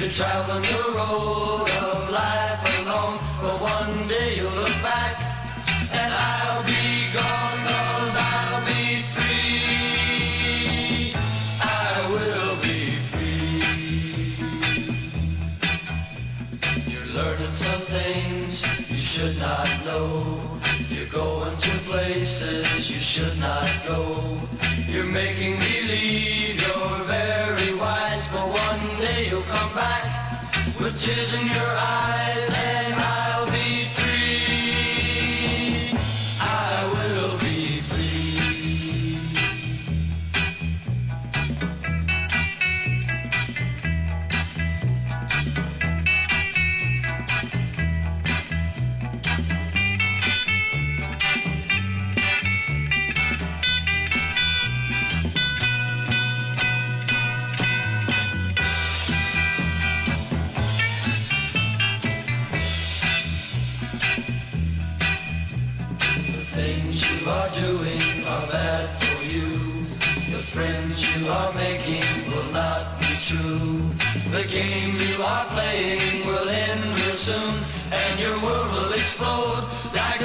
traveling the road of life alone, but one day you'll look back and I'll be gone, 'cause I'll be free. I will be free. You're learning some things you should not know. You're going to places you should not go. You're making believe you're very wise, but one day you'll come back with tears in your eyes and I'll be free. I will be free. Are doing are bad for you. The friends you are making will not be true. The game you are playing will end real soon, and your world will explode like